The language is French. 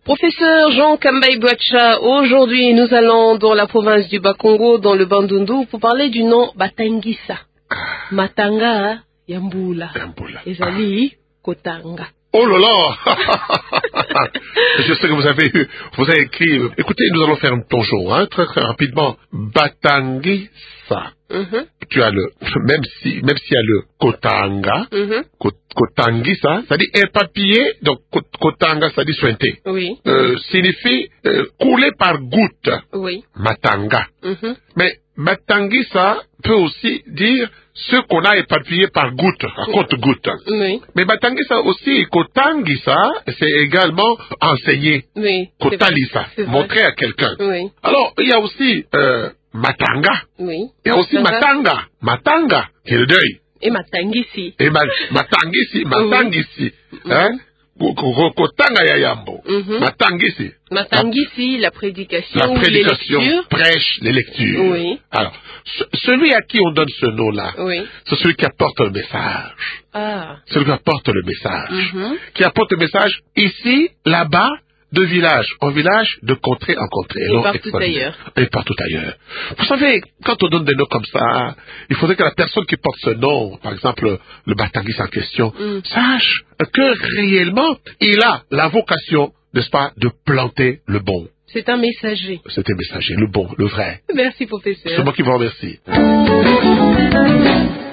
Professeur Jean Kambaï Bouacha, aujourd'hui nous allons dans la province du Bas-Congo, dans le Bandundu, pour parler du nom Batangisa. Matanga Yambula. Ezali Kotanga. Oh là là. Je sais que vous avez écrit. Écoutez, nous allons faire un plongeon, très très rapidement. Batangisa. Tu as même s'il y a le Kotanga, Kotangisa, ça dit éparpillé, donc Kotanga, ça dit sointé. Oui. Signifie couler par goutte. Oui. Matanga. Mais Matangisa peut aussi dire ce qu'on a éparpillé par goutte, à compte-goutte. Oui. Mais Matangisa aussi, Kotangisa, c'est également enseigner. Oui. Kotalisa, montrer à quelqu'un. Oui. Alors, il y a aussi Matanga. Oui. Il y a aussi Matanga. Matanga, qui est le deuil. Et Matangisi. Et Matangisi, Matangisi. Hein? Kotanga Yayambo. Matangisi. Matangisi, la prédication. La prédication, les lectures. prêche, les lectures. Oui. Alors, celui à qui on donne ce nom-là, Oui. c'est celui qui apporte le message. Ah. Celui qui apporte le message. Qui apporte le message ici, là-bas, de village en village, de contrée en contrée. Et partout ailleurs. Et partout ailleurs. Vous savez, quand on donne des noms comme ça, il faudrait que la personne qui porte ce nom, par exemple, le Batangis en question, sache que réellement, il a la vocation, n'est-ce pas, de planter le bon. C'est un messager. C'est un messager, le bon, le vrai. Merci, professeur. C'est moi qui vous remercie.